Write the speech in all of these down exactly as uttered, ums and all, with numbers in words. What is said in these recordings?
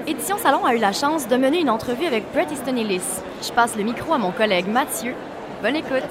Édition Salon a eu la chance de mener une entrevue avec Bret Easton Ellis. Je passe le micro à mon collègue Mathieu. Bonne écoute.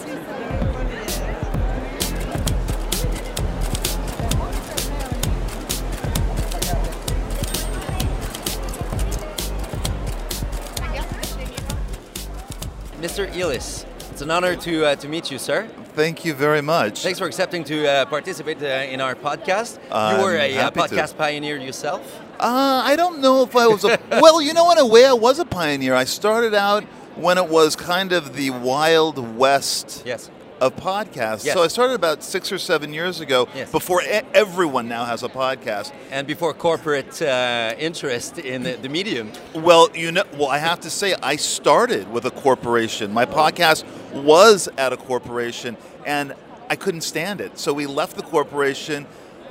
Mister Ellis, it's an honor to uh, to meet you, sir. Thank you very much. Thanks for accepting to uh, participate uh, in our podcast. I'm you were a uh, happy podcast to. pioneer yourself. Uh, I don't know if I was a... well, you know, in a way, I was a pioneer. I started out when it was kind of the Wild West Yes. of podcasts. Yes. So I started about six or seven years ago, Yes. before e- everyone now has a podcast. And before corporate uh, interest in the, the medium. Well, you know, well, I have to say, I started with a corporation. My podcast was at a corporation, and I couldn't stand it. So we left the corporation.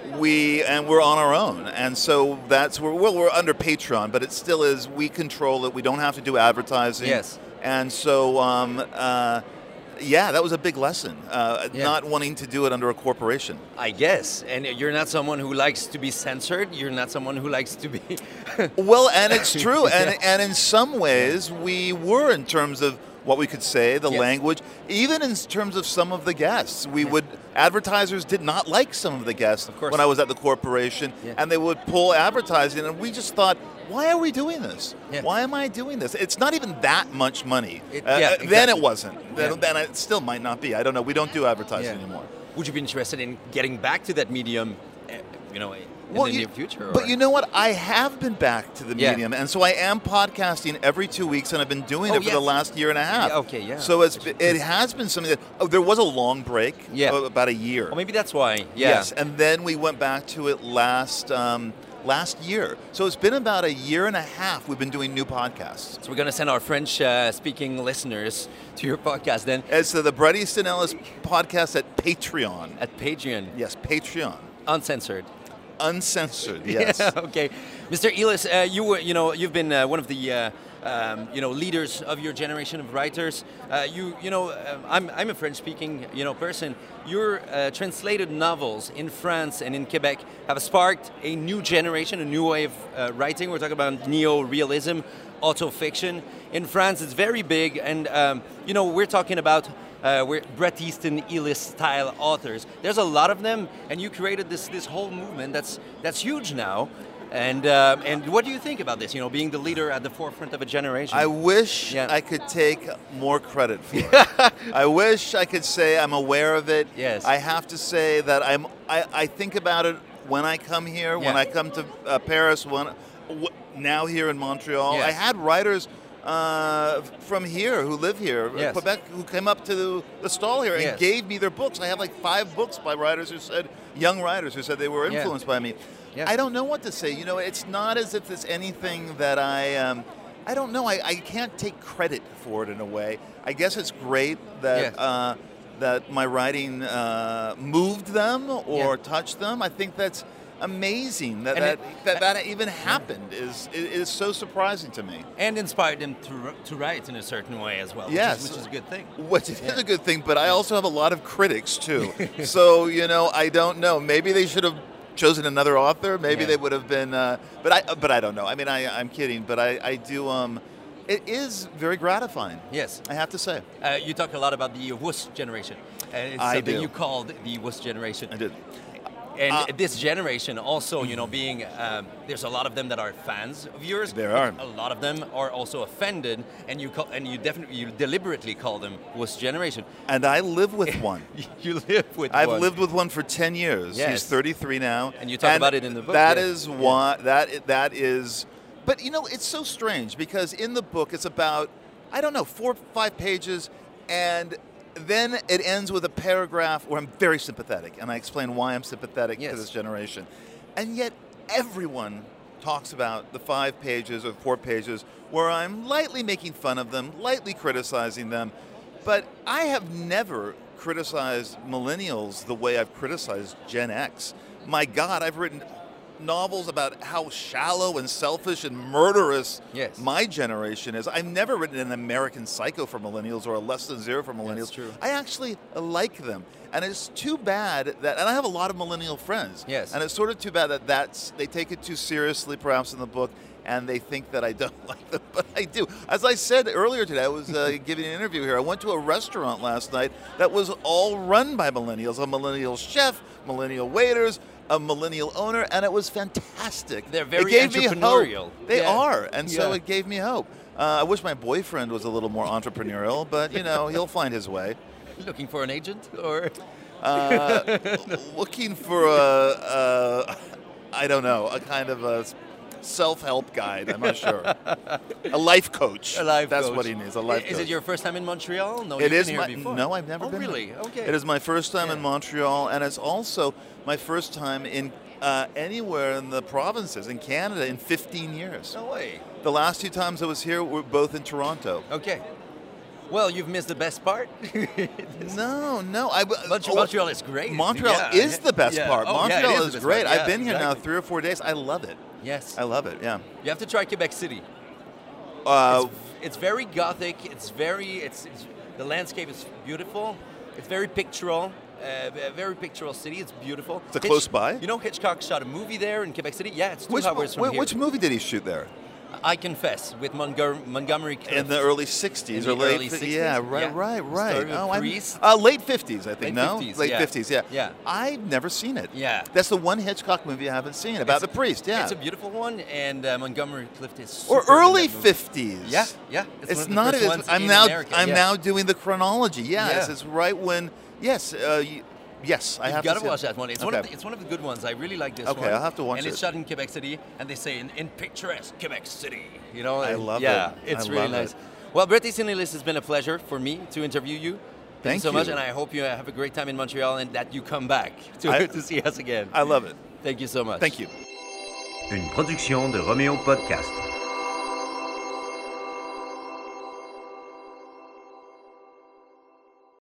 We and we're on our own, and so that's where well, we're under Patreon, but it still is. We control it. We don't have to do advertising. Yes. And so, um, uh, yeah, that was a big lesson. Uh, Yeah. Not wanting to do it under a corporation. I guess. And you're not someone who likes to be censored. You're not someone who likes to be... Well, and it's true, and Yeah. and in some ways we were in terms of what we could say, the Yeah. language, even in terms of some of the guests. We would advertisers did not like some of the guests Of course. when I was at the corporation, Yeah. and they would pull advertising, and we just thought, why are we doing this? Yeah. Why am I doing this? It's not even that much money. It- Uh, yeah, uh, Then exactly. it wasn't. Then, Yeah. then it still might not be. I don't know. We don't do advertising Yeah. anymore. Would you be interested in getting back to that medium, uh, you know, in Well, the you- near future? But or- you know what? I have been back to the Yeah. medium, and so I am podcasting every two weeks, and I've been doing Oh, it for the yes. last year and a half. Yeah, okay, yeah. So it's be- it has been something that oh, there was a long break, Yeah. uh, about a year. Well, maybe that's why. Yeah. Yes, and then we went back to it last um, last year. So it's been about a year and a half. We've been doing new podcasts. So we're going to send our French-speaking listeners to your podcast then It's uh, the Bret Easton Ellis podcast at Patreon. at Patreon, Yes, Patreon, uncensored. uncensored. Yes. Yeah, okay. Mister Ellis, uh, you were, you know, you've been uh, one of the, uh, um, you know, leaders of your generation of writers. Uh, you, you know, uh, I'm, I'm a French-speaking, you know, person. Your uh, translated novels in France and in Quebec have sparked a new generation, a new way of uh, writing. We're talking about neo-realism, autofiction. In France, it's very big, and um, you know, we're talking about. Uh, we're Bret Easton Ellis style authors. There's a lot of them, and you created this this whole movement that's that's huge now. And uh, and what do you think about this? You know, being the leader at the forefront of a generation. I wish Yeah. I could take more credit for it. I wish I could say I'm aware of it. Yes. I have to say that I'm. I, I think about it when I come here, when Yeah. I come to uh, Paris, when w- now here in Montreal. Yes. I had writers uh, from here who live here, uh, Yes. Quebec, who came up to the, the stall here and Yes. gave me their books. I have like five books by writers who said, young writers who said they were Yeah. influenced by me. Yeah. I don't know what to say. You know, it's not as if it's anything that I. Um, I don't know. I, I can't take credit for it in a way. I guess it's great that Yes. uh, that my writing uh, moved them or Yeah. touched them. I think that's amazing that And that, it- that, that even happened. Is it is so surprising to me. and inspired them to, r- to write in a certain way as well. Yes. which is, which is a good thing. Which is Yeah. a good thing, but I also have a lot of critics too. So you know, I don't know. Maybe they should have chosen another author. Maybe Yeah. they would have been. Uh, but I, but I don't know. I mean, I, I'm kidding, but I, I do. Um, it is very gratifying. Yes. I have to say. Uh, you talk a lot about the Wuss generation. Uh, it's I something do. you called the Wuss generation. I did. And Uh, this generation also, you know, being, um, there's a lot of them that are fans of yours. There are. A lot of them are also offended, and you call, and you definitely, you deliberately call them Wuss generation. And I live with one. You live with I've one. lived with one for ten years. Yes. He's thirty-three now. And you talk about it in the book, That yeah. is why that that is. But you know, it's so strange because in the book it's about I don't know four five pages, and then it ends with a paragraph where I'm very sympathetic, and I explain why I'm sympathetic Yes. to this generation, and yet everyone talks about the five pages or four pages where I'm lightly making fun of them, lightly criticizing them, but I have never criticized millennials the way I've criticized Gen X. My God, I've written novels about how shallow and selfish and murderous Yes. my generation is. I've never written an American Psycho for millennials or a Less Than Zero for millennials. That's true. I actually like them. And it's too bad that, and I have a lot of millennial friends. Yes. And it's sort of too bad that that's, they take it too seriously perhaps in the book, and they think that I don't like them, but I do. As I said earlier today, I was uh, giving an interview here. I went to a restaurant last night that was all run by millennials, a millennial chef, millennial waiters, a millennial owner, and it was fantastic. They're very it gave entrepreneurial. Me hope. They yeah. are, and so yeah. it gave me hope. Uh, I wish my boyfriend was a little more entrepreneurial, but, you know, he'll find his way. Looking for an agent, or? Uh, looking for a, a, I don't know, a kind of a self-help guide, I'm not sure. A life coach. A life That's coach. what he needs, a life is coach. Is it your first time in Montreal? No, it you've is been my, here before. No, I've never oh, been really? here. Okay. It is my first time yeah. in Montreal, and it's also my first time in uh, anywhere in the provinces, in Canada, in fifteen years. No way. The last two times I was here were both in Toronto. Okay. Well, you've missed the best part. no, no. I, Montreal, oh, Montreal is great. Montreal yeah. is the best yeah. part. Oh, Montreal yeah, is, is, is great. part. I've been yeah, here exactly. now three or four days. I love it. Yes. I love it, yeah. You have to try Quebec City. Uh, it's, it's very gothic. It's very, it's, it's the landscape is beautiful. It's very pictorial. Uh, a very pictorial city. It's beautiful. It's a close by. You know, Hitchcock shot a movie there in Quebec City. Yeah, it's two which, hours from wh- here. Which movie did he shoot there? I Confess, with Montgomery, Montgomery Clift. In the early sixties In or the late early fi- sixties? Yeah, right, Yeah. right, right. Story of Oh, I'm- Priest. uh, late fifties, I think. Late no, fifties, late yeah. fifties. Yeah. Yeah. I've never seen it. Yeah. That's the one Hitchcock movie I haven't seen about It's- the priest. Yeah. It's a beautiful one, and uh, Montgomery Clift is or superb in early that movie. fifties. Yeah, yeah. It's, one of the not. first It is, ones I'm in now. America, I'm yeah. now doing the chronology. Yes, Yeah. it's right when. Yes. Uh, you, yes, I You've have got to to see watch it. that one. It's okay. one of the, it's one of the good ones. I really like this Okay, one. I'll have to watch and it. it's shot in Quebec City, and they say in, in picturesque Quebec City. You know, I and love yeah, it. it's I really love nice. it. Well, Bret Easton Ellis, has been a pleasure for me to interview you. Thank, Thank you so you. much, and I hope you have a great time in Montreal and that you come back to, I- to see us again. I love it. Thank you so much. Thank you. Une production de Roméo Podcast.